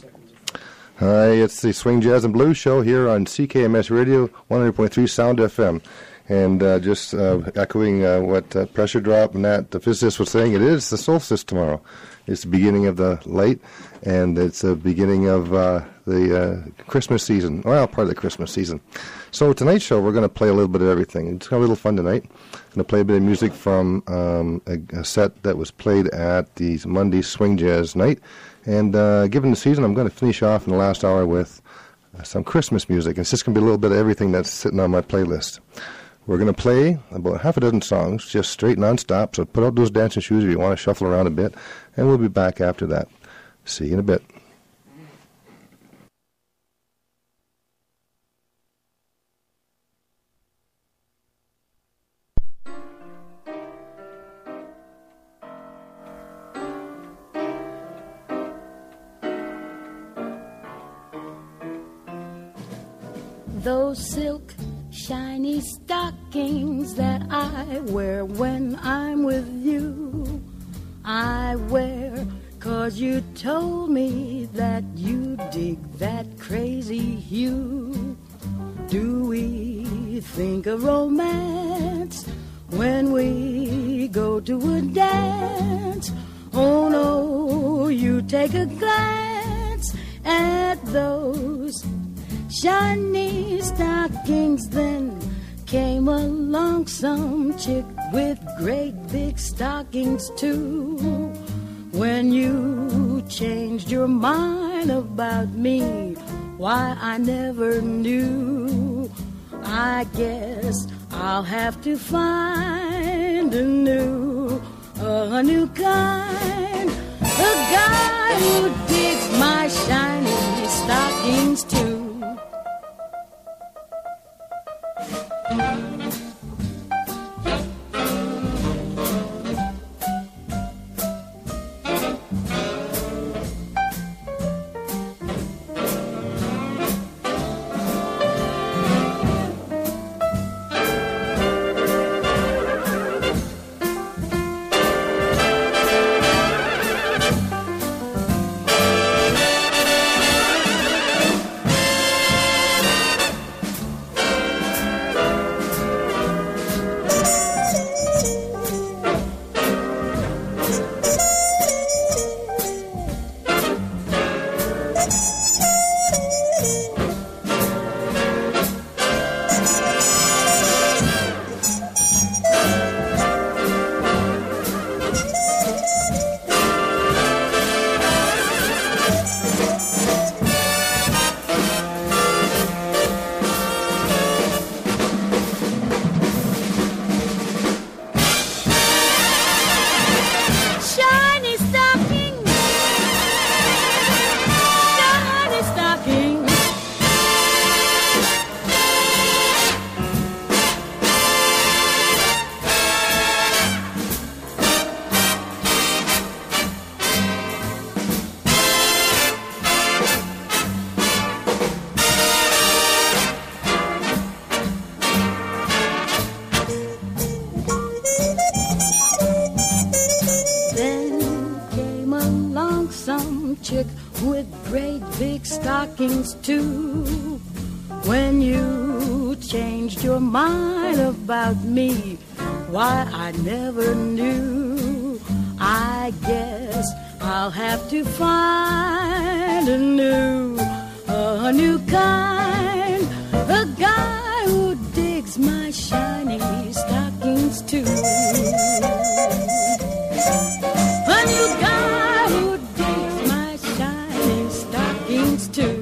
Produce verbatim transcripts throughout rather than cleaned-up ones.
Hi, it's the Swing Jazz and Blues Show here on C K M S Radio, one hundred point three Sound F M. And uh, just uh, echoing uh, what uh, Pressure Drop and that the physicist was saying, it is the solstice tomorrow. It's the beginning of the late, and it's the beginning of uh, the uh, Christmas season. Well, part of the Christmas season. So tonight's show, we're going to play a little bit of everything. It's got a little fun tonight. I'm going to play a bit of music from um, a, a set that was played at the Monday Swing Jazz Night. And uh, given the season, I'm going to finish off in the last hour with uh, some Christmas music. It's just going to be a little bit of everything that's sitting on my playlist. We're going to play about half a dozen songs, just straight non-stop, so put out those dancing shoes if you want to shuffle around a bit, and we'll be back after that. See you in a bit. Those silk shiny stockings that I wear when I'm with you, I wear 'cause you told me that you dig that crazy hue. Do we think of romance when we go to a dance? Oh no, you take a glance at those shiny stockings, then came along some chick with great big stockings too. When you changed your mind about me, why I never knew. I guess I'll have to find a new, a new kind, a guy who digs my shiny stockings too. Too. When you changed your mind about me, why I never knew. I guess I'll have to find a new, a new kind, a guy who digs my shiny stockings too. A new guy who digs my shiny stockings too.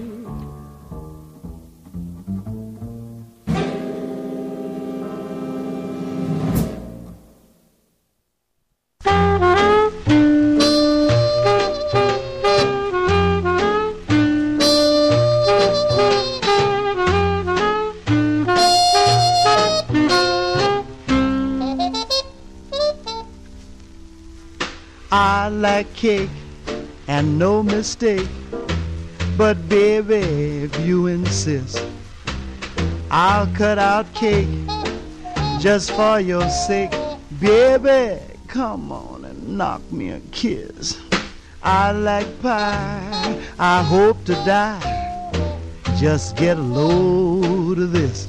I like cake and no mistake, but baby, if you insist, I'll cut out cake just for your sake. Baby, come on and knock me a kiss. I like pie, I hope to die. Just get a load of this.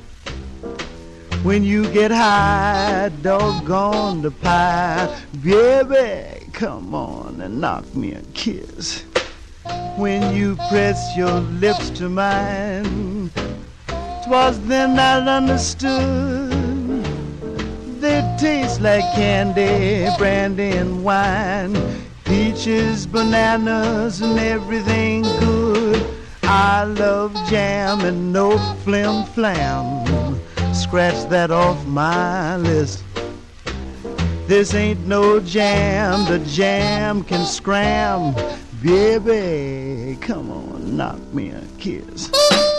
When you get high, doggone the pie. Baby, come on and knock me a kiss. When you press your lips to mine, 'twas then I understood. They taste like candy, brandy and wine, peaches, bananas and everything good. I love jam and no flim flam. Scratch that off my list. This ain't no jam, the jam can scram. Baby, come on, knock me a kiss.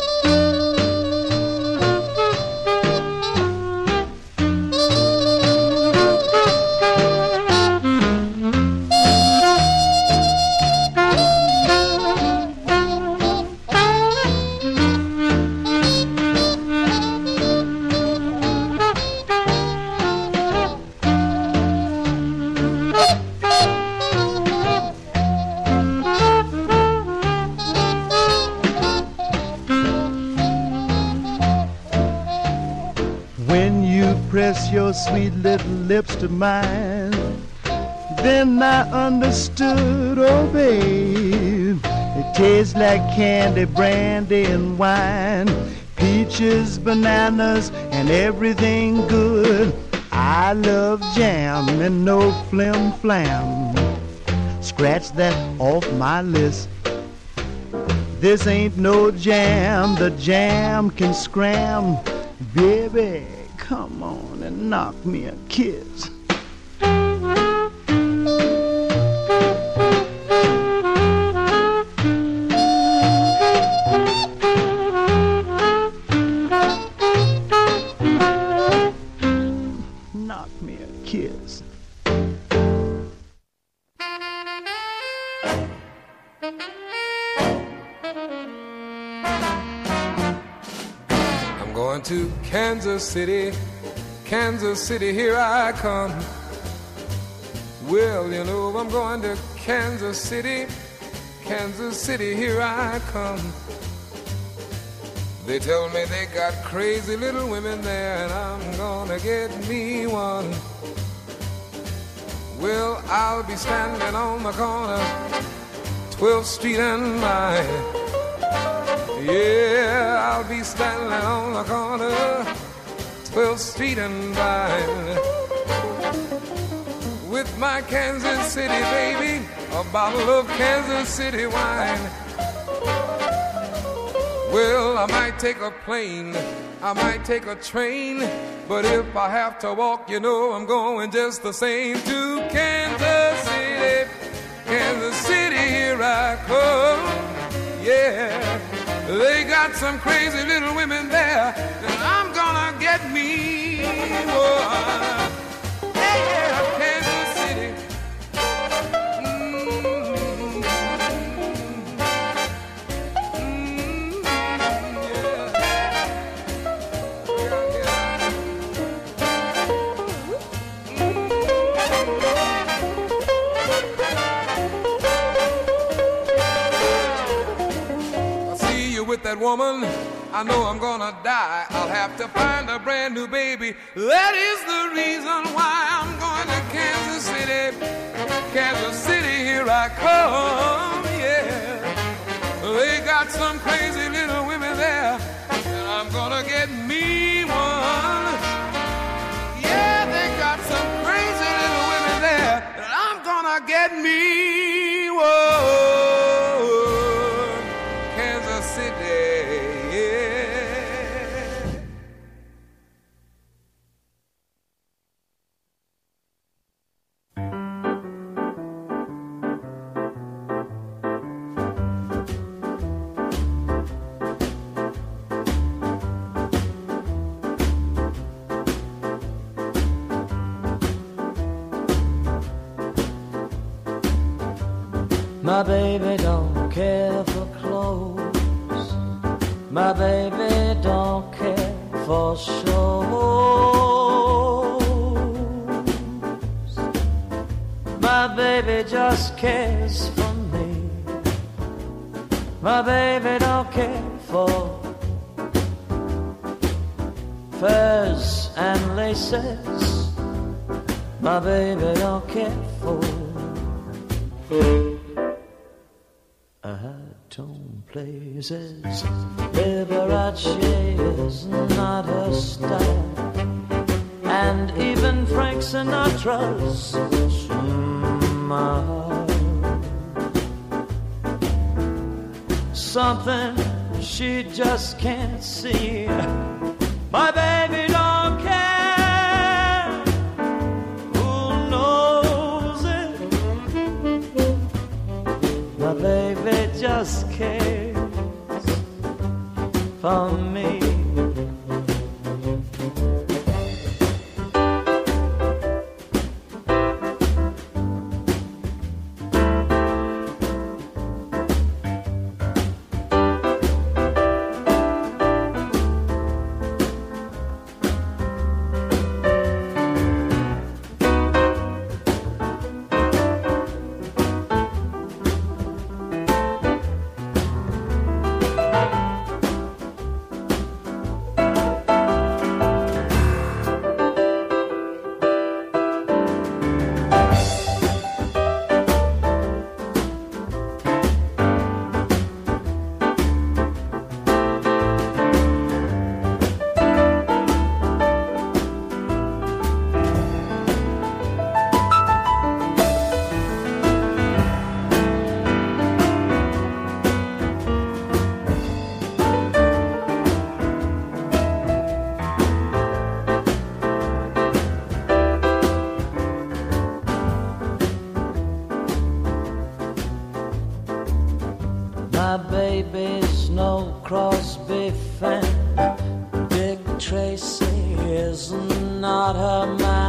Your sweet little lips to mine, then I understood, oh babe, it tastes like candy, brandy and wine, peaches, bananas and everything good. I love jam and no flim flam. Scratch that off my list. This ain't no jam, the jam can scram. Baby, come on and knock me a kiss. Knock me a kiss. I'm going to Kansas City, Kansas City, here I come. Well, you know I'm going to Kansas City, Kansas City, here I come. They tell me they got crazy little women there, and I'm gonna get me one. Well, I'll be standing on the corner, twelfth street and Vine. Yeah, I'll be standing on the corner, twelfth street and Vine, with my Kansas City baby, a bottle of Kansas City wine. Well, I might take a plane, I might take a train, but if I have to walk, you know I'm going just the same to Kansas City. Kansas City, here I come. Yeah, they got some crazy little women there, and I'm gonna get me one. Yeah, Kansas City. Mm-hmm. Mm-hmm. Yeah. Yeah, yeah. Mm-hmm. I see you with that woman, I know I'm gonna die. I'll have to find a brand new baby. That is the reason why I'm going to Kansas City. Kansas City, here I come, yeah. They got some crazy little women there, and I'm gonna get me one. Yeah, they got some crazy little women there, and I'm gonna get me one. Kansas City. My baby don't care for clothes. My baby don't care for shows. My baby just just cares for me. My baby don't care for furs and laces. My baby don't care for high-tone places. Liberace is not her style, and even Frank Sinatra's smile. Something she just can't see. My baby don't care. Who knows it? My baby just cares for me. My baby's no Crosby fan. Dick Tracy is not her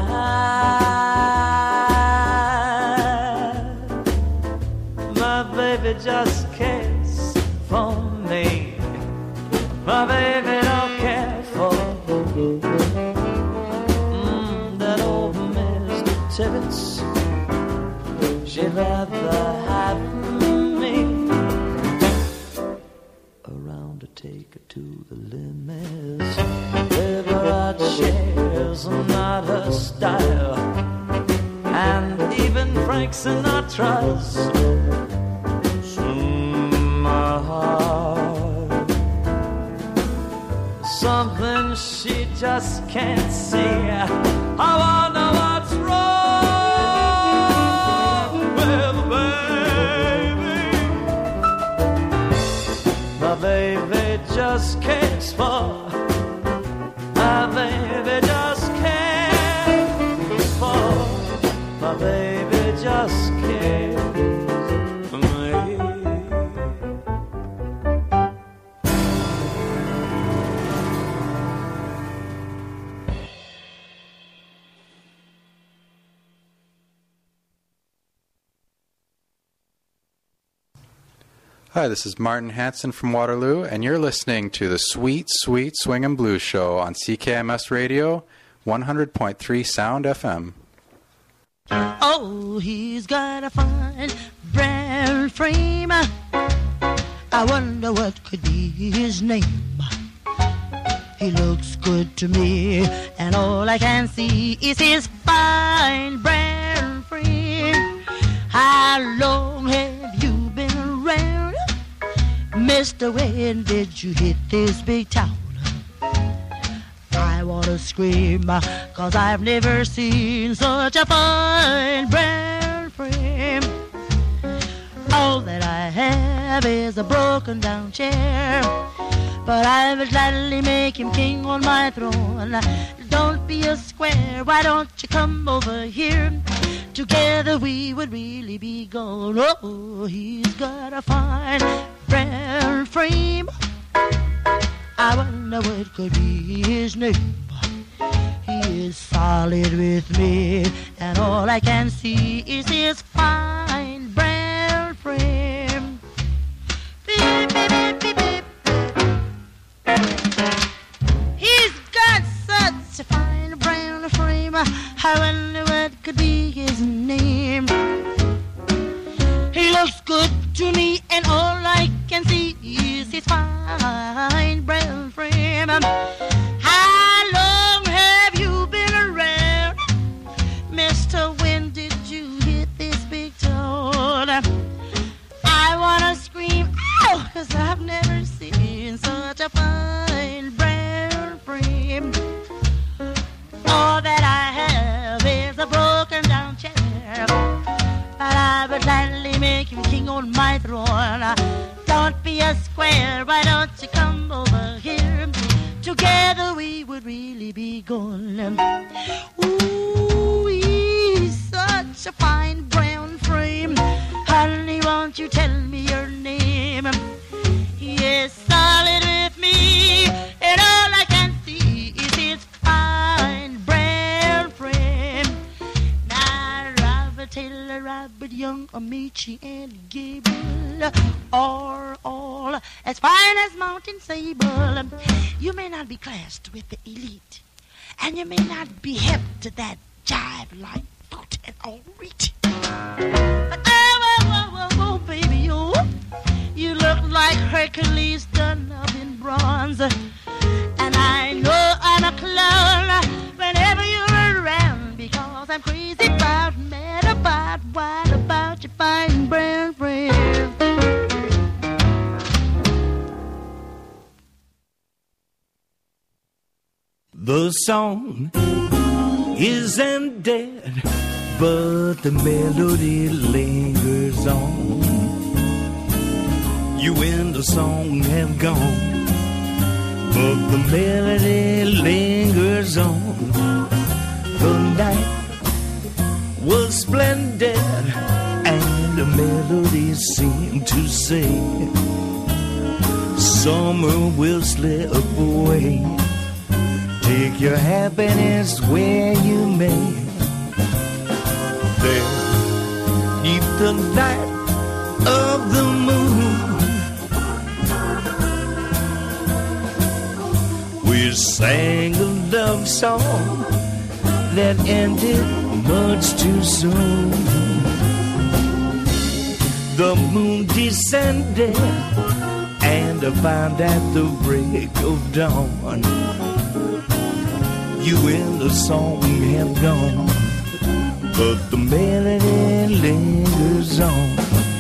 man. My baby just cares for me. My baby don't care for mm, that old Mister Tibbetts. She'd rather have take her to the limits. Liberace is not her style, and even Frank Sinatra's smile. Something she just can't see. I wonder what's wrong with baby. My baby just cares for, my baby just cares for, my baby just cares for me. Hi, this is Martin Hanson from Waterloo, and you're listening to the Sweet, Sweet Swing and Blues Show on C K M S Radio, one hundred point three Sound F M. Oh, he's got a fine brown frame. I wonder what could be his name. He looks good to me, and all I can see is his fine brown frame. How long have you been around? Mister, when did you hit this big town? I wanna scream, cause I've never seen such a fine brown frame. All that I have is a broken down chair, but I will gladly make him king on my throne. Don't be a square, why don't you come over here? Together we would really be gone. Oh, he's got a fine brown frame. I wonder what could be his name. He is solid with me, and all I can see is his fine brown frame. Beep, beep, beep, beep, beep. He's got such a fine brown frame. I wonder what could be his name. be a square. Why don't you come over here? Together we would really be gone. Ooh, he's such a fine brown frame. Honey, won't you tell me your name? Yes, solid with me, and all I can see is his fine brown frame. Now, Robert Taylor, Robert Young, Amici, and Gable are all as fine as Mountain Sable. You may not be classed with the elite, and you may not be hip to that jive like boot and all reach. But oh, oh, oh, oh, oh, baby, you, you look like Hercules done up in bronze. And I know I'm a clown whenever you're around, because I'm crazy about, mad about, wild about your fine brown friend. The song isn't dead, but the melody lingers on. You and the song have gone, but the melody lingers on. The night was splendid, and the melody seemed to say, summer will slip away. Take your happiness where you may. There, neath the light of the moon, we sang a love song that ended much too soon. The moon descended, and I found at the break of dawn, you and the song have gone, but the melody lingers on.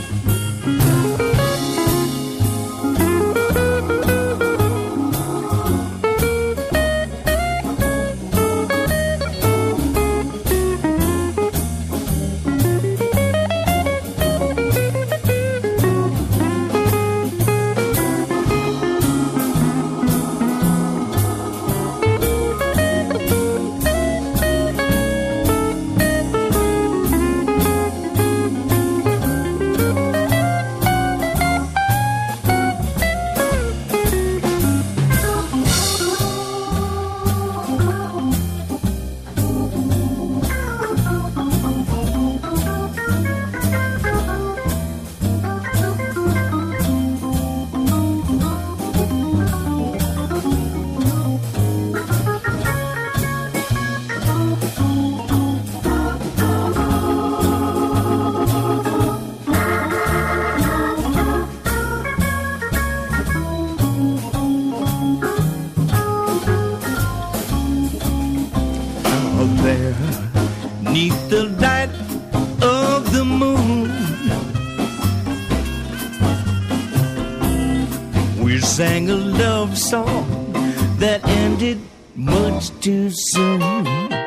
Sang a love song that ended much too soon.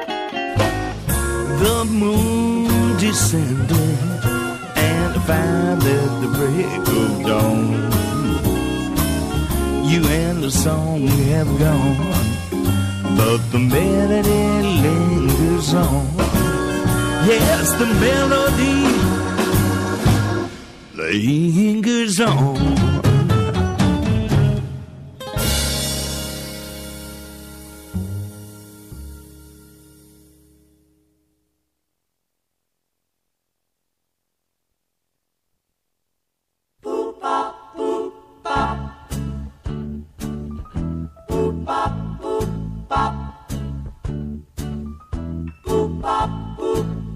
The moon descended, and I found at the break of dawn, you and the song have gone, but the melody lingers on. Yes, the melody lingers on.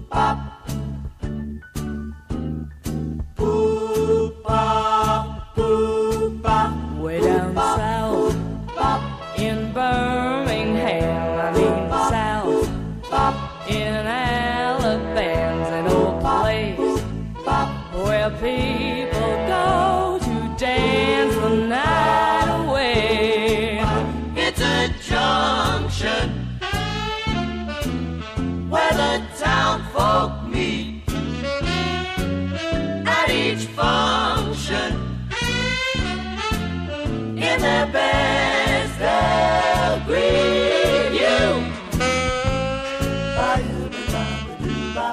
Boop, and their best they'll greet you. Ba-doo-ba-da-ba-doo-bop.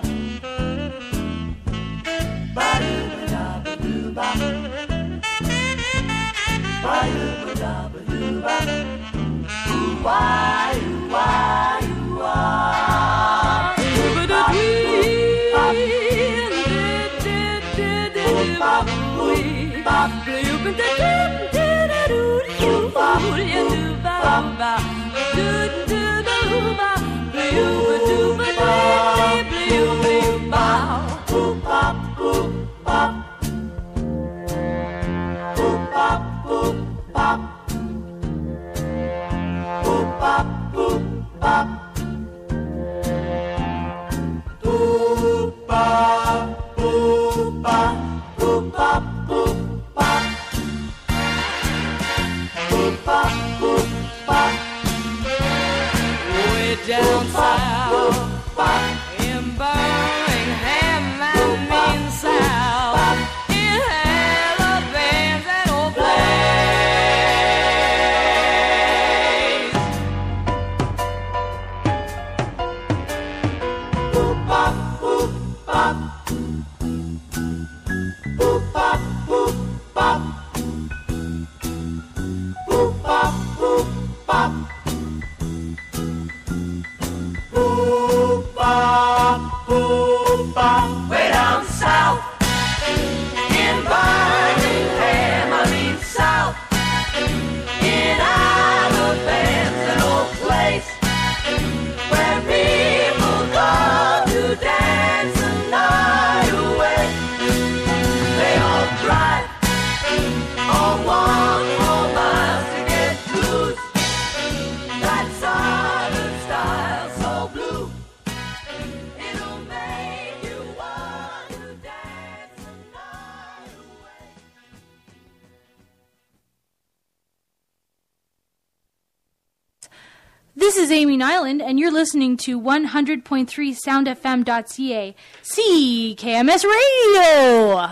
Ba-doo-ba-da-ba-doo-bop. Ba-doo-ba-da-ba-doo-bop. Ooh-wah, ooh-wah, ooh-wah. Bop, boop, bop, boop, down south in Birmingham and mean south in Alabama and old place. Boop bop boop bop. Boop bop boop bop. Boop bop boop bop. Boop bop, boop bop, way down south in Birmingham, I mean south in Alabama's an old place where people go to dance the night away. They all drive all one whole miles to get blues. That southern style so blue, it'll make you want to dance the night away. This is Amy Nyland, and you're listening to one hundred point three sound f m dot c a, C K M S Radio.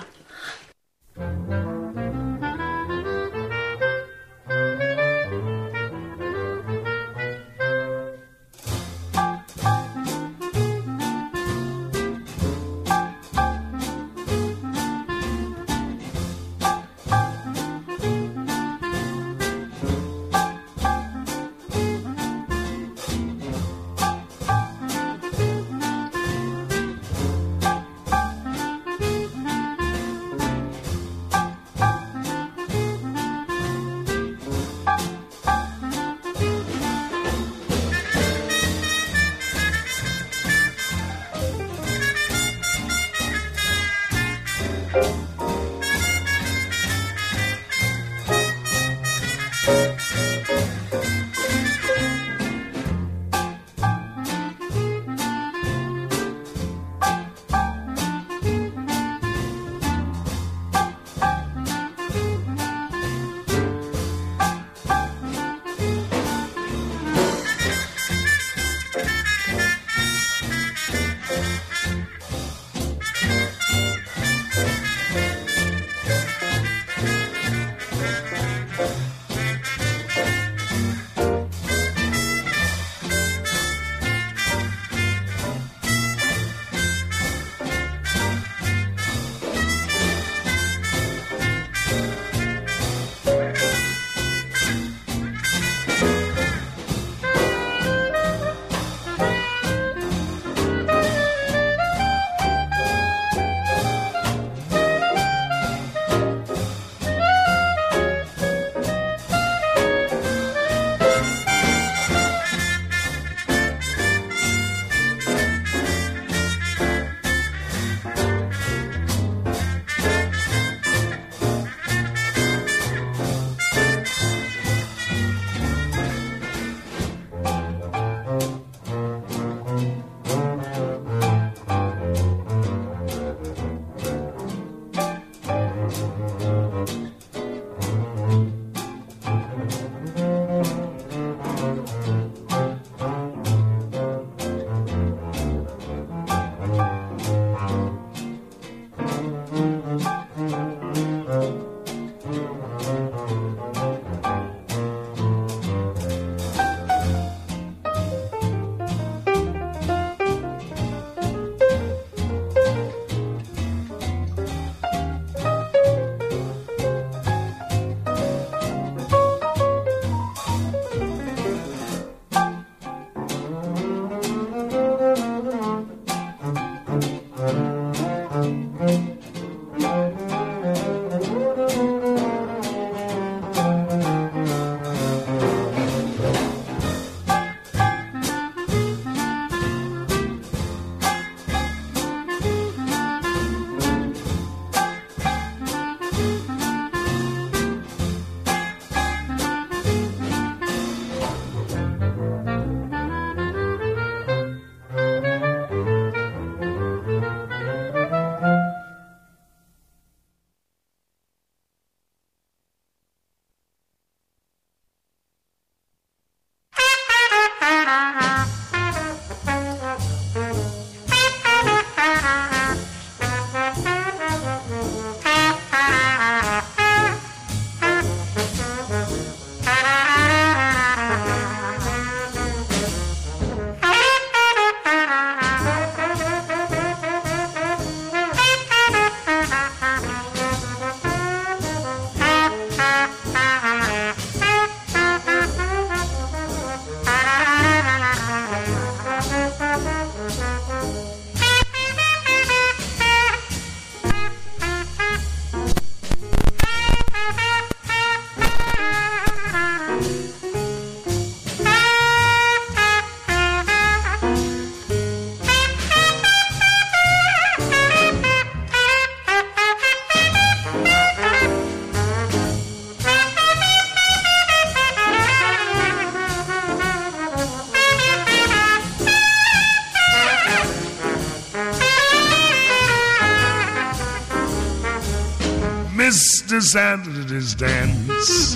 Mister Saturday's dance,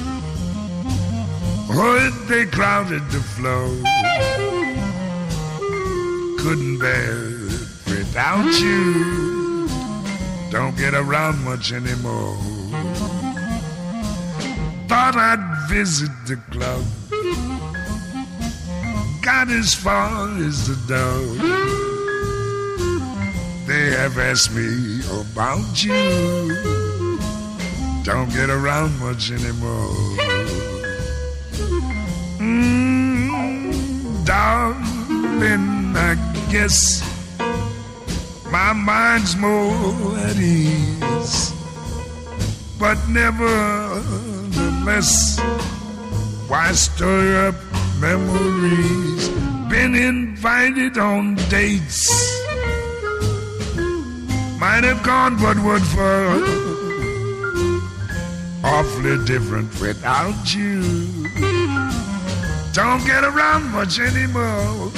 oh, they crowded the floor. Couldn't bear it without you. Don't get around much anymore. Thought I'd visit the club. Got as far as the door. They have asked me about you. Don't get around much anymore. Mm, darling, I guess my mind's more at ease. But nevertheless, why stir up memories? Been invited on dates. Might have gone, but what for? Awfully different without you. Don't get around much anymore.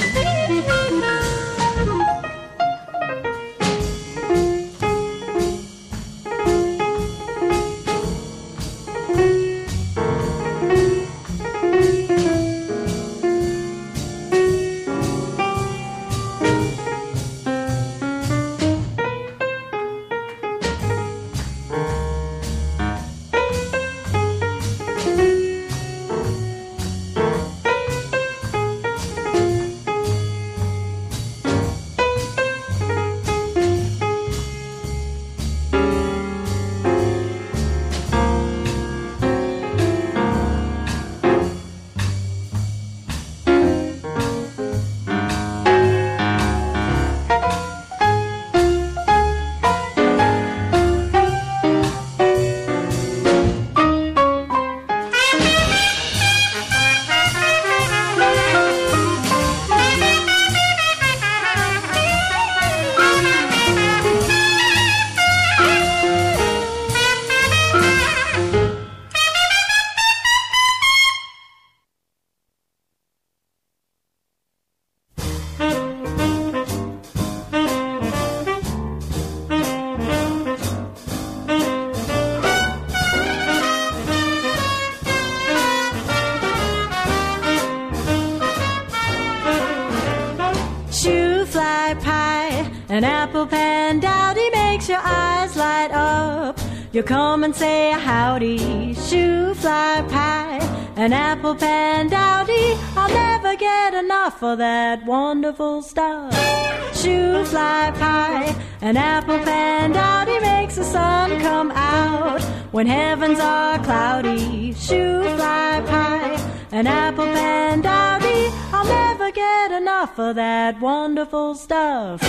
An apple pan dowdy makes your eyes light up. You come and say howdy, shoe fly pie. An apple pan dowdy, I'll never get enough of that wonderful stuff. Shoe fly pie, an apple pan dowdy makes the sun come out when heavens are cloudy. Shoe fly pie, an apple pan dowdy, I'll never get enough of that wonderful stuff.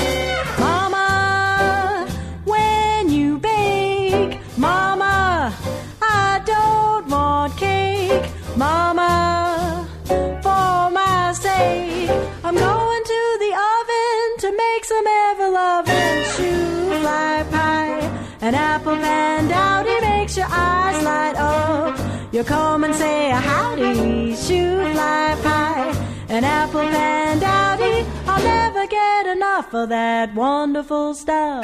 Mama, when you bake, Mama, I don't want cake. Mama, for my sake, I'm going to the oven to make some ever-loving shoe fly pie. An apple pan dowdy makes your eyes light up. You come and say howdy, shoe fly pie. An apple pan dowdy, I'll never get enough of that wonderful stuff.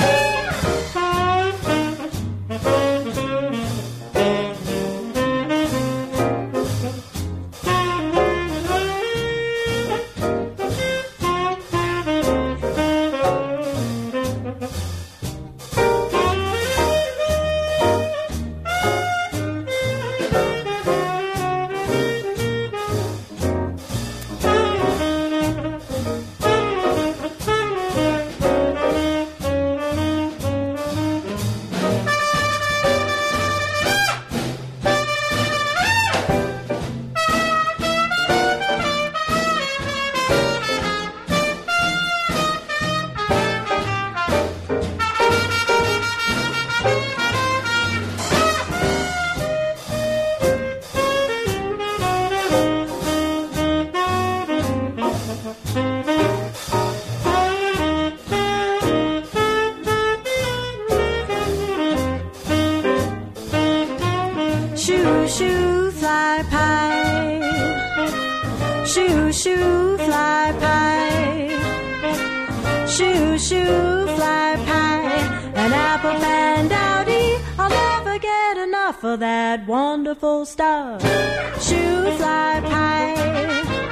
Shoo, shoo, fly pie. Shoo, shoo, fly pie. Shoo, shoo, fly pie. An apple pan dowdy. I'll never get enough of that wonderful stuff. Shoo, fly pie.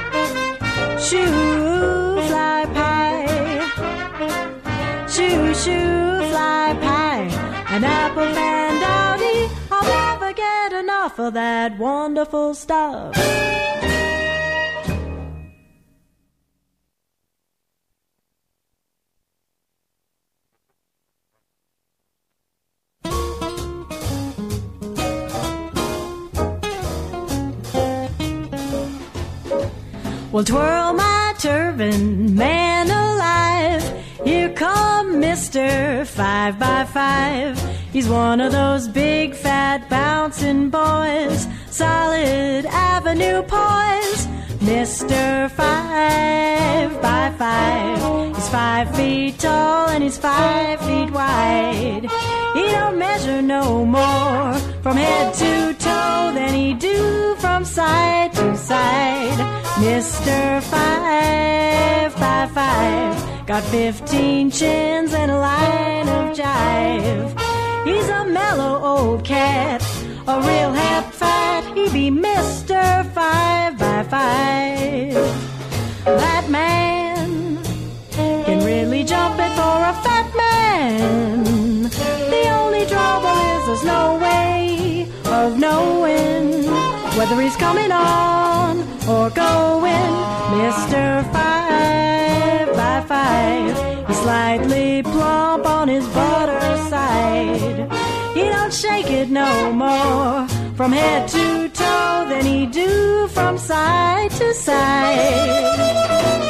Shoo, fly pie. Shoo, shoo, fly pie. An apple pan dowdy. I'll never get enough of that wonderful stuff. Well, twirl my turban, man alive. Here come Mister Five by Five. He's one of those big, fat, bouncing boys. Solid Avenue poise. Mister Five by Five. He's five feet tall and he's five feet wide. He don't measure no more from head to toe than he do from side to side. Mister Five by Five got fifteen chins and a line of jive. He's a mellow old cat, a real hep fat. He be Mister Five by Five. That man can really jump it for a fat man. The only trouble is there's no way of knowing whether he's coming on or going. Mister Five by Five, he's slightly plump on his butter side. He don't shake it no more from head to toe than he do from side to side.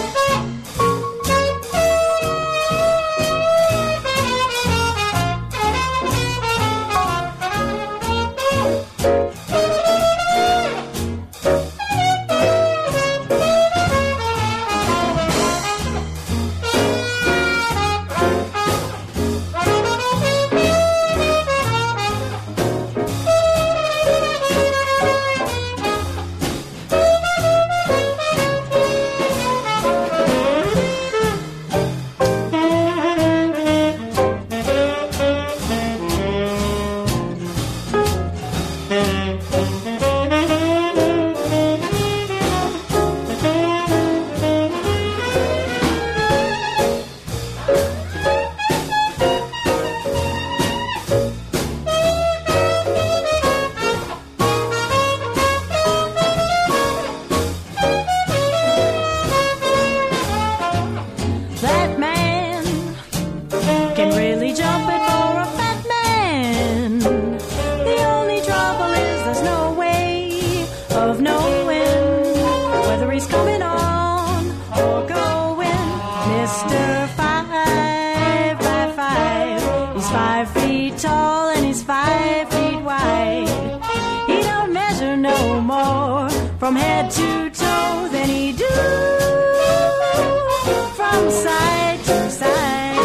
From head to toe than he do from side to side.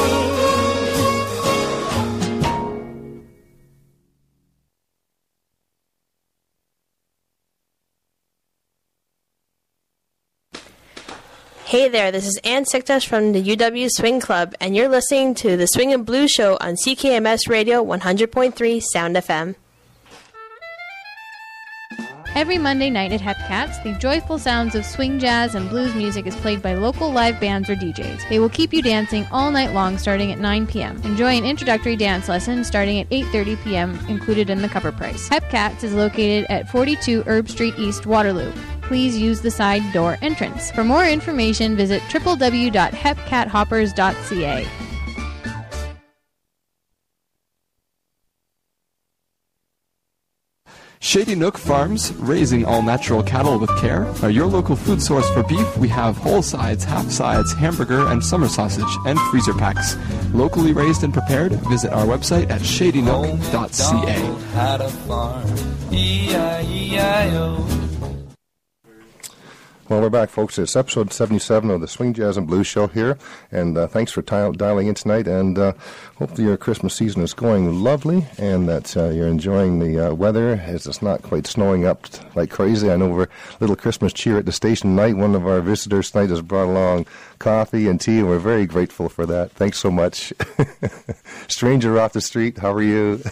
Hey there, this is Ann Siktas from the U W Swing Club, and you're listening to the Swing and Blues Show on C K M S Radio one hundred point three Sound F M. Every Monday night at Hepcats, the joyful sounds of swing, jazz, and blues music is played by local live bands or D Js. They will keep you dancing all night long starting at nine p.m. Enjoy an introductory dance lesson starting at eight thirty p.m. included in the cover price. Hepcats is located at forty-two Herb Street East, Waterloo. Please use the side door entrance. For more information, visit w w w dot hepcat hoppers dot c a. Shady Nook Farms, raising all-natural cattle with care, are your local food source for beef. We have whole sides, half sides, hamburger, and summer sausage, and freezer packs. Locally raised and prepared, visit our website at shady nook dot c a. Had a farm, E I E I O. Well, we're back, folks. It's episode seventy-seven of the Swing Jazz and Blues Show here, and uh, thanks for t- dialing in tonight, and uh, hopefully your Christmas season is going lovely, and that uh, you're enjoying the uh, weather, as it's not quite snowing up like crazy. I know we're a little Christmas cheer at the station tonight. One of our visitors tonight has brought along coffee and tea, and we're very grateful for that. Thanks so much. Stranger off the street, how are you?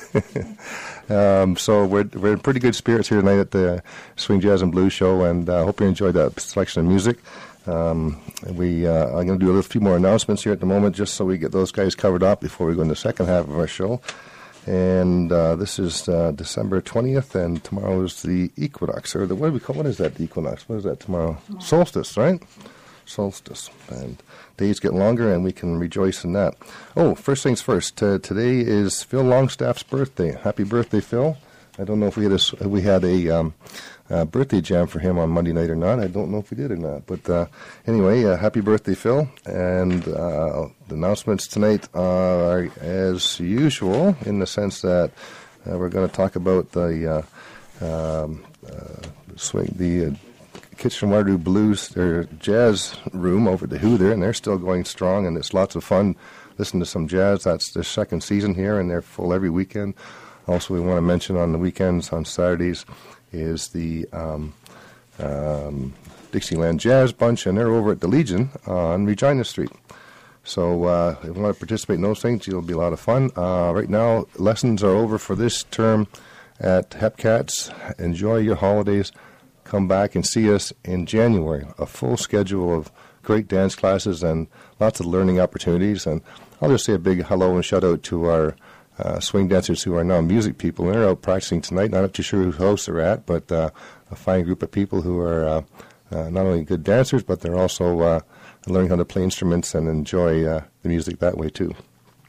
Um, so we're we're in pretty good spirits here tonight at the Swing Jazz and Blues Show, and I uh, hope you enjoyed that selection of music. Um, we uh, I'm going to do a little few more announcements here at the moment, just so we get those guys covered up before we go into the second half of our show. And uh, this is uh, December twentieth, and tomorrow is the equinox, or the what do we call what is that? The equinox? What is that tomorrow? Solstice, right? Solstice, and days get longer, and we can rejoice in that. Oh, first things first. Uh, today is Phil Longstaff's birthday. Happy birthday, Phil! I don't know if we had a we had a um, uh, birthday jam for him on Monday night or not. I don't know if we did or not. But uh, anyway, uh, happy birthday, Phil! And uh, the announcements tonight are as usual, in the sense that uh, we're going to talk about the uh, um, uh, swing the. Uh, Kitchener-Waterloo Blues, their jazz room over at the Who there, and they're still going strong, and it's lots of fun listening to some jazz. That's their second season here, and they're full every weekend. Also, we want to mention on the weekends, on Saturdays, is the um, um, Dixieland Jazz Bunch, and they're over at the Legion on Regina Street. So uh, if you want to participate in those things, it'll be a lot of fun. Uh, right now, lessons are over for this term at Hepcats. Enjoy your holidays. Come back and see us in January. A full schedule of great dance classes and lots of learning opportunities. And I'll just say a big hello and shout out to our uh, swing dancers who are now music people. They're out practicing tonight. Not too sure whose hosts they're at, but uh, a fine group of people who are uh, uh, not only good dancers, but they're also uh, learning how to play instruments and enjoy uh, the music that way too.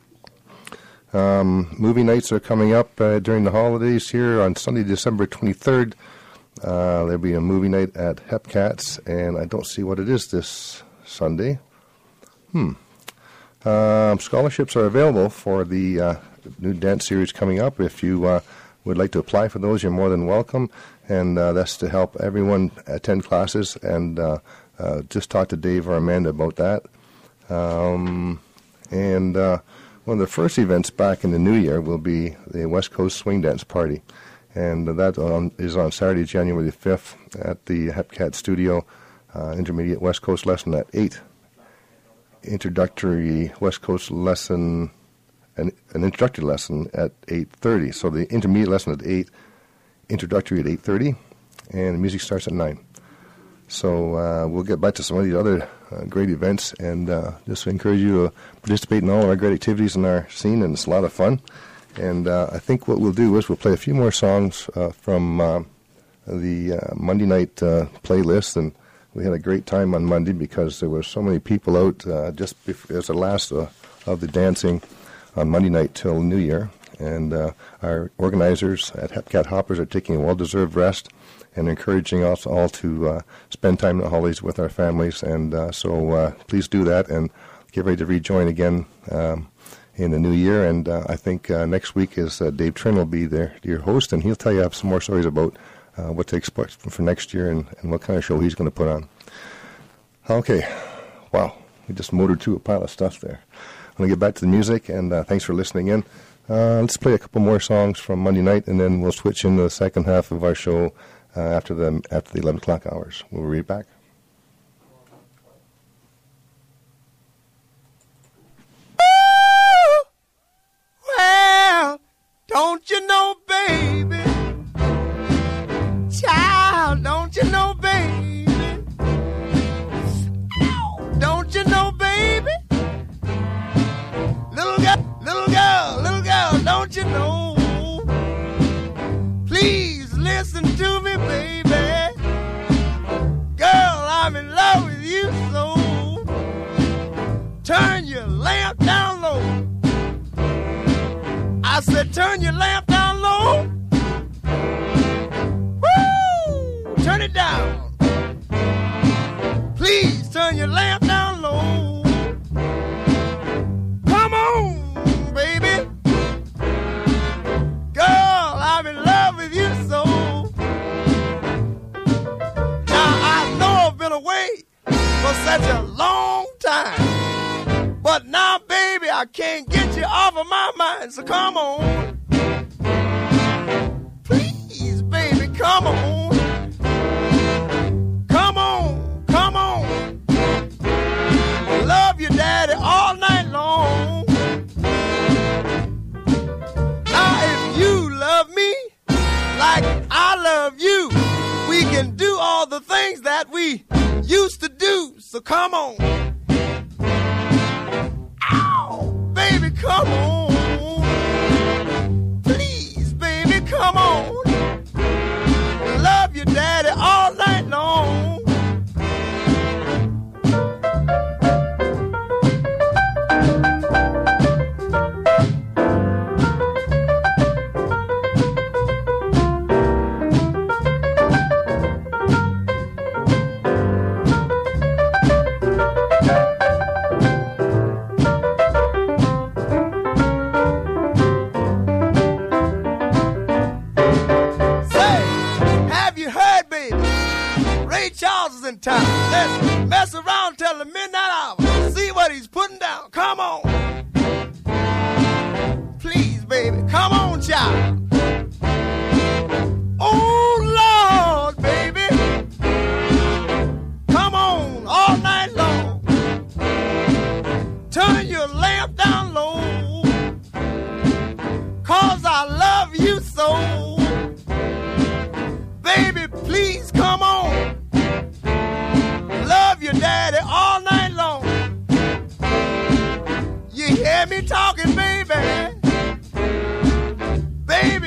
Um, movie nights are coming up uh, during the holidays here on Sunday, December twenty-third. Uh, there'll be a movie night at Hepcats, and I don't see what it is this Sunday. Hmm. Um, scholarships are available for the uh, new dance series coming up. If you uh, would like to apply for those, you're more than welcome, and uh, that's to help everyone attend classes, and uh, uh, just talk to Dave or Amanda about that. Um, and uh, one of the first events back in the new year will be the West Coast Swing Dance Party. And that on, is on Saturday, January the fifth at the Hepcat Studio. Uh, intermediate West Coast lesson at eight. Introductory West Coast lesson, an, an introductory lesson at eight thirty. So the intermediate lesson at eight, introductory at eight thirty, and the music starts at nine. So uh, we'll get back to some of these other uh, great events, and uh, just encourage you to participate in all of our great activities in our scene, and it's a lot of fun. And uh, I think what we'll do is we'll play a few more songs uh, from uh, the uh, Monday night uh, playlist. And we had a great time on Monday because there were so many people out uh, just before, as the last uh, of the dancing on Monday night till New Year. And uh, our organizers at Hepcat Hoppers are taking a well-deserved rest and encouraging us all to uh, spend time in the holidays with our families. And uh, so uh, please do that and get ready to rejoin again Um, in the new year. And uh, I think uh, next week is uh, Dave Trin will be there, your host, and he'll tell you some more stories about uh, what to expect for next year and, and what kind of show he's going to put on. Okay, wow, we just motored through a pile of stuff there. I'm going to get back to the music, and uh, thanks for listening in. Uh, let's play a couple more songs from Monday night, and then we'll switch into the second half of our show uh, after the after the eleven o'clock hours. We'll be right back. Well, don't you know, baby? Child, don't you know, baby? Ow, don't you know, baby? Little girl, little girl, little girl, don't you know? Please listen to me, baby. Girl, I'm in love with you so. Turn your lamp down low. I said, turn your lamp down low. Woo! Turn it down. Please turn your lamp down low. Come on, baby. Girl, I'm in love with you so. Now, I know I've been away I can't get you off of my mind, so come on. Please, baby, come on. Come on, come on. Love your daddy all night long. Now, if you love me like I love you, we can do all the things that we used to do, so come on. Ow, baby, come on. Please, baby, come on. Love your daddy all night long. Charles is in town. Let's mess around till the midnight hour. See what he's putting down. Come on. Please, baby. Come on, child. Oh, Lord, baby. Come on all night long. Turn your lamp down low. Cause I love you so. Baby, please come on. Love your daddy all night long. You hear me talking, baby? Baby,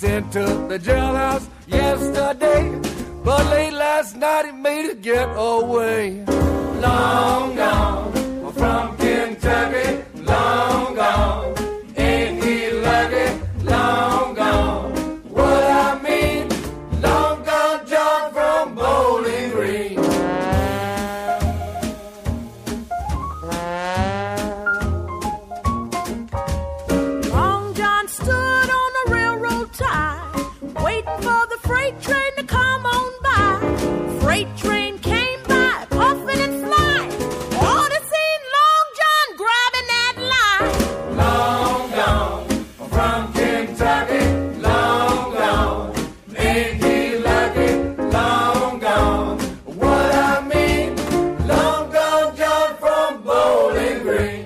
sent to the jailhouse yesterday, but late last night he made a getaway. Long gone from Kentucky, long gone. Ain't he lucky? Long gone. What I mean, long gone John from Bowling Green. Long John stood on a railroad tie, waiting for the freight train to come on by. Freight train came by, puffing and flying. Ought to seen Long John grabbing that line. Long gone from Kentucky, long gone. Ain't he lucky? Long gone. What I mean, long gone John from Bowling Green.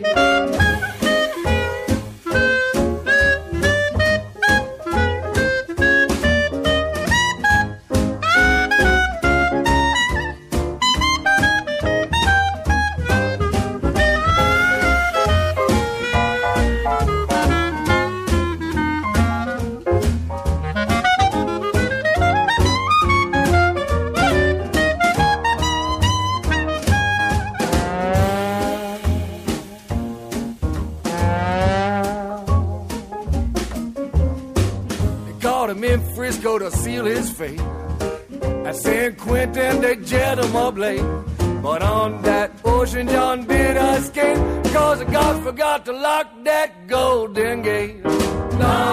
Caught him in Frisco to seal his fate. At San Quentin they jet him up late. But on that ocean John did escape, cause the gods forgot to lock that golden gate. Long